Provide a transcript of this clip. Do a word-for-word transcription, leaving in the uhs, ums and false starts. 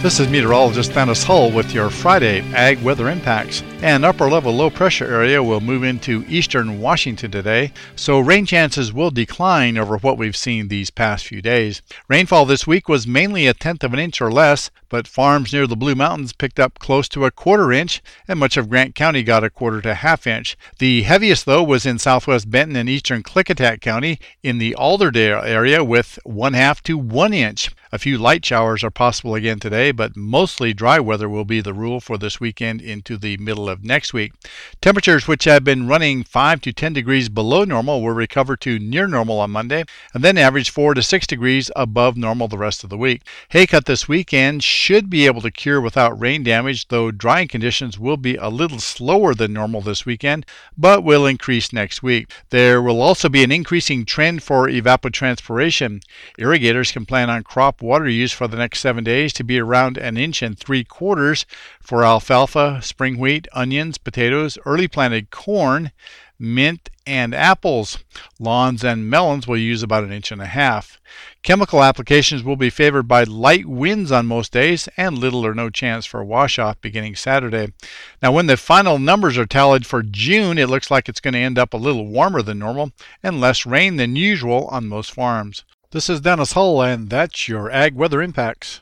This is meteorologist Dennis Hull with your Friday Ag Weather Impacts. An upper-level low-pressure area will move into eastern Washington today, so rain chances will decline over what we've seen these past few days. Rainfall this week was mainly a tenth of an inch or less, but farms near the Blue Mountains picked up close to a quarter inch, and much of Grant County got a quarter to half inch. The heaviest, though, was in southwest Benton and eastern Klickitat County in the Alderdale area with one half to one inch. A few light showers are possible again today, but mostly dry weather will be the rule for this weekend into the middle of next week. Temperatures which have been running five to ten degrees below normal will recover to near normal on Monday, and then average four to six degrees above normal the rest of the week. Hay cut this weekend should be able to cure without rain damage, though drying conditions will be a little slower than normal this weekend, but will increase next week. There will also be an increasing trend for evapotranspiration. Irrigators can plan on crop water use for the next seven days to be around an inch and three quarters for alfalfa, spring wheat, onions, potatoes, early planted corn, mint, and apples. Lawns and melons will use about an inch and a half. Chemical applications will be favored by light winds on most days and little or no chance for wash-off beginning Saturday. Now, when the final numbers are tallied for June, it looks like it's going to end up a little warmer than normal and less rain than usual on most farms. This is Dennis Hull, and that's your Ag Weather Impacts.